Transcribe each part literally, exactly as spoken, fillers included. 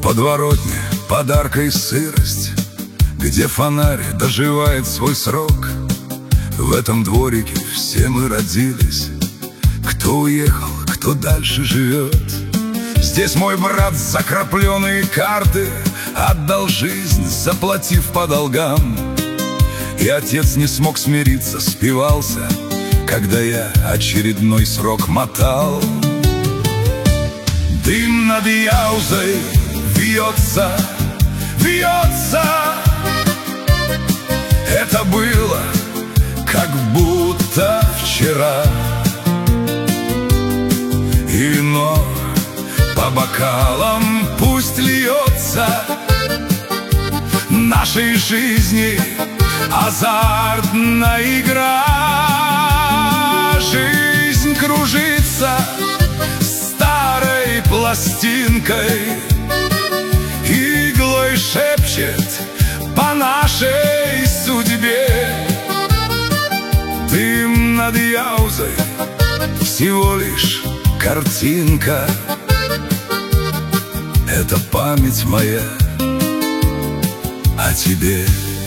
подворотне подарка и сырость, где фонарь доживает свой срок. В этом дворике все мы родились, кто уехал, кто дальше живет. Здесь мой брат за крапленые карты отдал жизнь, заплатив по долгам. И отец не смог смириться, спивался, когда я очередной срок мотал. Дым над Яузой вьется, вьется. Это было как будто вчера. И вино по бокалам пусть льется. Нашей жизни азартная игра. Жизнь кружится старой пластинкой, иглой шепчет по нашей судьбе. Дым над Яузой всего лишь картинка. Это память моя о тебе,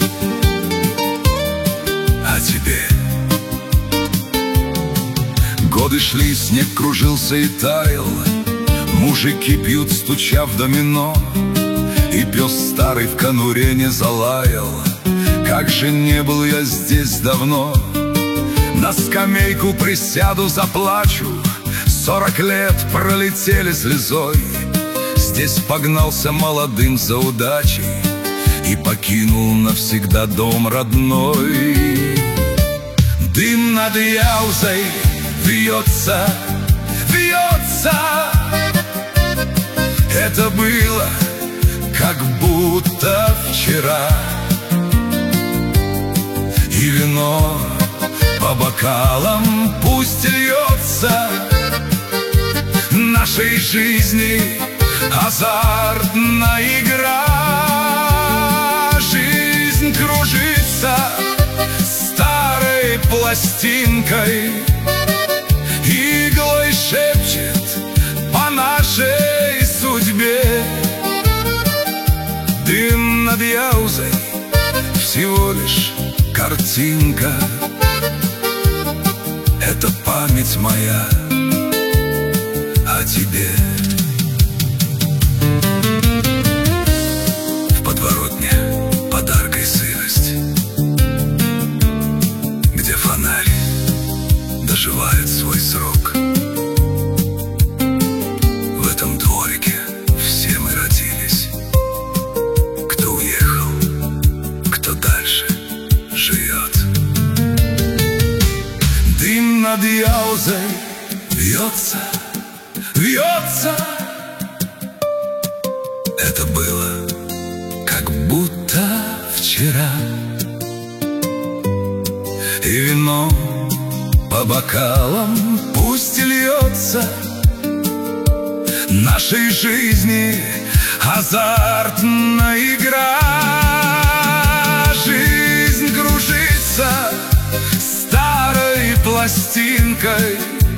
о тебе. Годы шли, снег кружился и таял, мужики пьют, стуча в домино, и пес старый в конуре не залаял. Как же не был я здесь давно. На скамейку присяду, заплачу. Сорок лет пролетели слезой. Здесь погнался молодым за удачей и покинул навсегда дом родной. Дым над Яузой вьется, вьется. Это было как будто вчера. И вино по бокалам пусть льется. Нашей жизни азартная игра. Жизнь кружится старой пластинкой, иглой шепчет по нашей судьбе. Дым над Яузой всего лишь картинка. Это память моя о тебе. В подворотне подарка и сырость, где фонарь доживает свой срок. В этом дворике все мы родились, кто уехал, кто дальше живет. Дым над Яузой вьется, вьется. Это было как будто вчера. И вино по бокалам пусть льется. Нашей жизни азартная игра. Жизнь кружится старой пластинкой,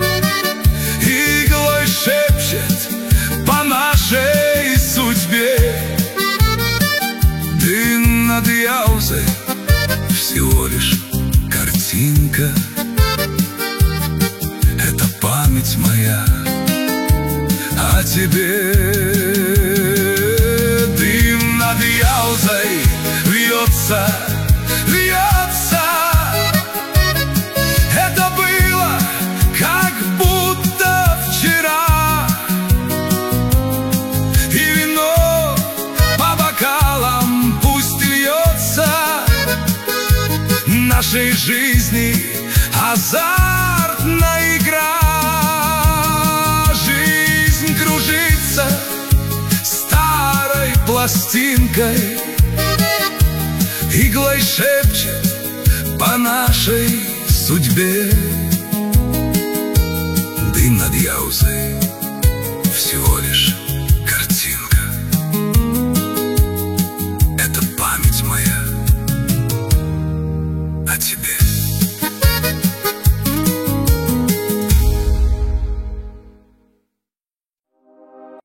иглой шепчет по нашей судьбе. Дым над Яузой всего лишь картинка. Это память моя о тебе. Дым над Яузой вьется, вьется. Это было как будто вчера. И вино по бокалам пусть льется. Нашей жизни азартная игра. Жизнь кружится старой пластинкой, иглой шепчет по нашей судьбе. Дым над Яузой всего лишь